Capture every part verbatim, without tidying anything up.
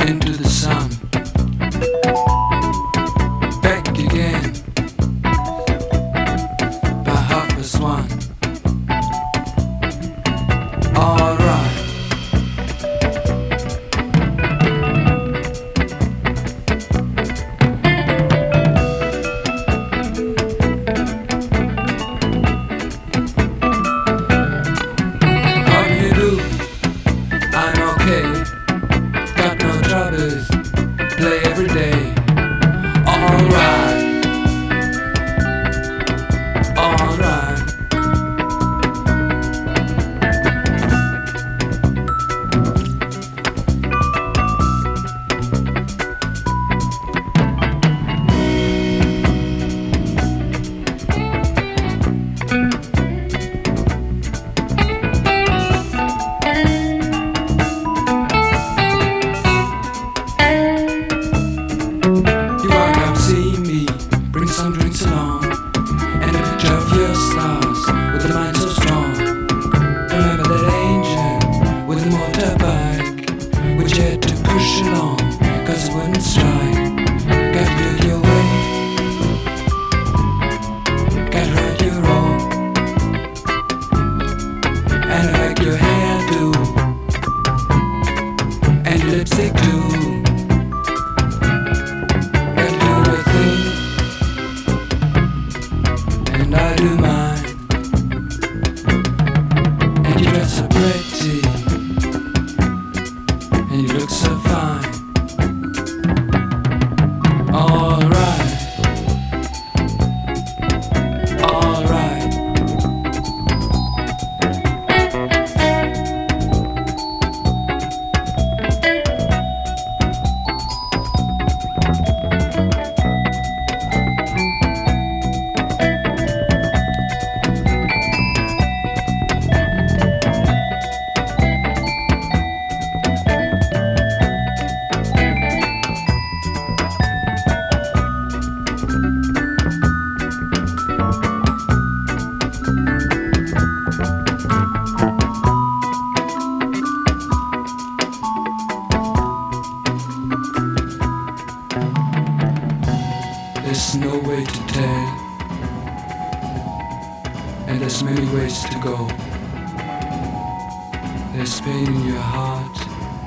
into the sun. Back again by half past one. Alright. How do you do? I'm okay. Got no troubles. Play every day. Alright. Alright. You wanna come see me? Bring some drinks along and a picture of your stars with the mind so strong. Remember that angel with the motorbike which you had to push along cause it wouldn't strike. Gotta do it your way. Gotta right your wrong. And I like your hairdo and your lipstick too. And I do mine. And you dress so pretty. And you look so fine. Alright. Alright. There's no way to tell, and there's many ways to go. There's pain in your heart,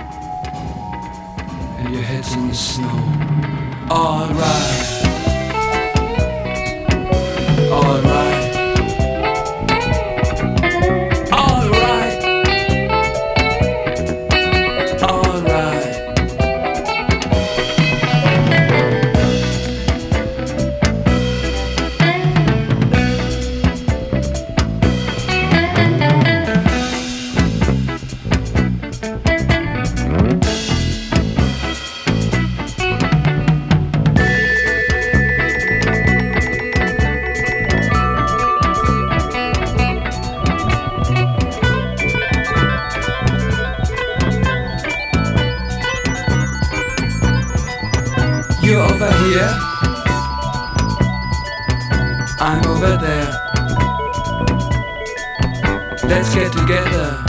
and your head's in the snow. Alright. Alright. Alright. Alright. You're over here, I'm over there. Let's get together.